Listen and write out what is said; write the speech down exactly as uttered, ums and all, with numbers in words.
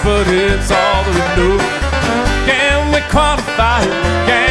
but it's all that we know. Can we quantify it? Can